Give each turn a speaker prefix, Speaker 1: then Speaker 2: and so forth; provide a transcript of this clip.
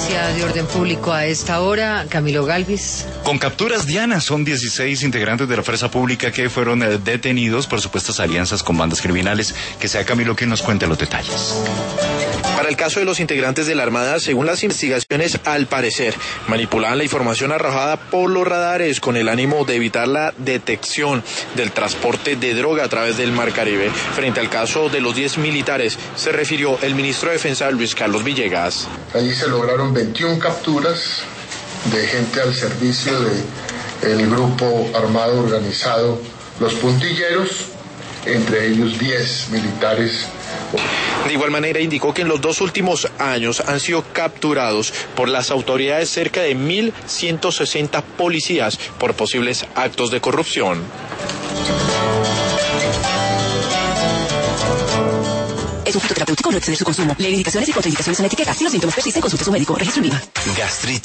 Speaker 1: noticia de orden público a esta hora, Camilo Galvis.
Speaker 2: Con capturas, Diana, son 16 integrantes de la fuerza pública que fueron detenidos por supuestas alianzas con bandas criminales. Que sea Camilo quien nos cuente los detalles.
Speaker 3: Para el caso de los integrantes de la Armada, según las investigaciones, al parecer, manipulaban la información arrojada por los radares con el ánimo de evitar la detección del transporte de droga a través del Mar Caribe. Frente al caso de los 10 militares, se refirió el ministro de Defensa, Luis Carlos Villegas.
Speaker 4: Allí se lograron 21 capturas de gente al servicio del grupo armado organizado Los Puntilleros, entre ellos 10 militares.
Speaker 3: De igual manera indicó que en los 2 últimos años han sido capturados por las autoridades cerca de 1.160 policías por posibles actos de corrupción.
Speaker 5: Es un fitoterapéutico, no exceder su consumo. Lee indicaciones y contraindicaciones en la etiqueta. Si los síntomas persisten, consulte a su médico. Registro INVIMA.
Speaker 2: Gastritis.